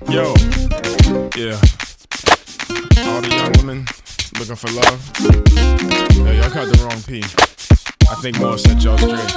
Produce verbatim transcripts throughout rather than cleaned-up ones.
Yo, yeah. All the young women looking for love. Yeah, y'all got the wrong P. I think more set y'all straight.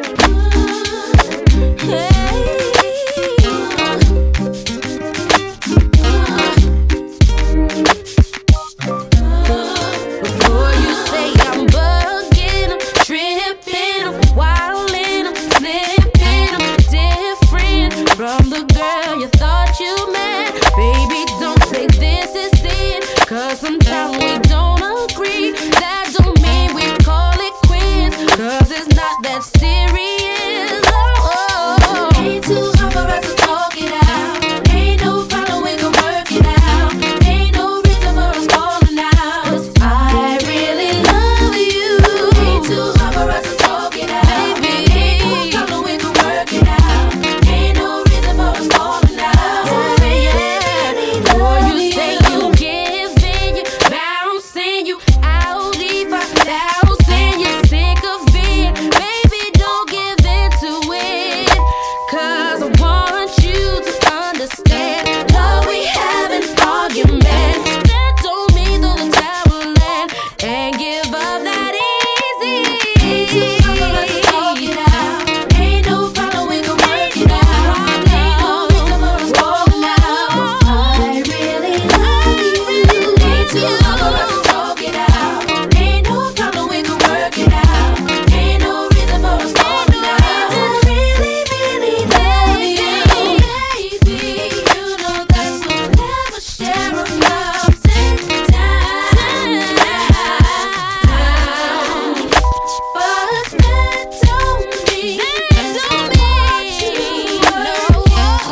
Before you say I'm bugging, I'm tripping, I'm wildin', I'm slipping, I'm different from the girl you thought you met. Baby, don't say this is it, cause sometimes we don't agree. That don't mean we call it quits, cause it's not that serious. Oh, oh. Ain't too hard for us to talk it out. Ain't no problem, we can work it out. Ain't no reason for us falling out, cause I really love you. Ain't too hard for us to talk it out. Baby, ain't no problem, we can work it out. Ain't no reason for us falling out. Yeah, yeah. Boy, you say you giving, you bouncing, you out even thousand, you're sick of it. Baby, don't give in to it, cause I want you to understand. Love, we have an argument. That don't mean throw the towel in and give up that easy. Ain't too hard for us to talk it out. Ain't no problem, we can work it out. Ain't no reason for us falling out. I really love you. Ain't too hard for us to talk it out. Ain't no problem, we can work it out. Ain't no reason for us falling out. I really, really love you, baby. You know that's we'll never share a ups and downs. But that don't mean that don't mean no.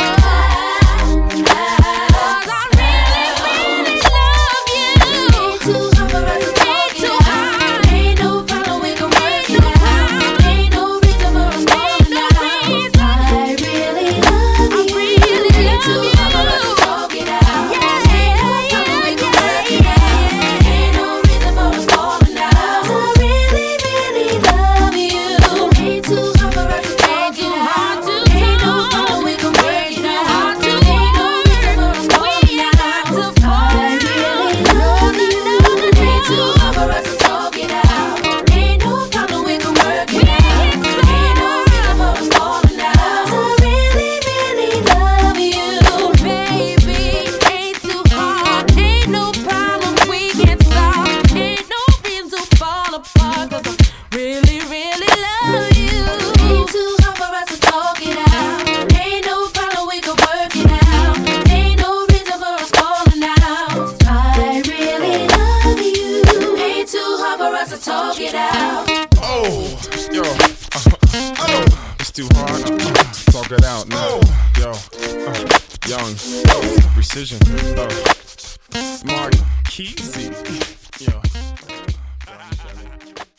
Cause I really, really love you. Ain't too hard for us to talk it out. Ain't no problem, we can work it out. Ain't no reason for us falling out. I really love you. Ain't too hard for us to talk it out. Ain't no problem, we can work it out. Ain't no reason for us falling out. I really, really love you. Ain't too hard for us to talk it out. Ain't no problem, we can work it out. Ain't no reason for us falling out. I really love you. Ain't too hard for us to talk it out. Ain't no problem, we can work it out. Ain't no reason for us falling out. I really, really love you, baby. Ain't too hard, ain't no problem we can solve. Ain't no reason to fall apart, cause I really, really love you. Ain't too hard for us to talk it out. Ain't no problem, we can work it out. Ain't no reason for us falling out. I really love you. Ain't too hard for us to talk it out. Oh, yo. Oh, it's too hard. Talk it out now. Yo, uh, young, precision. Uh, Mark Keezy. Yo.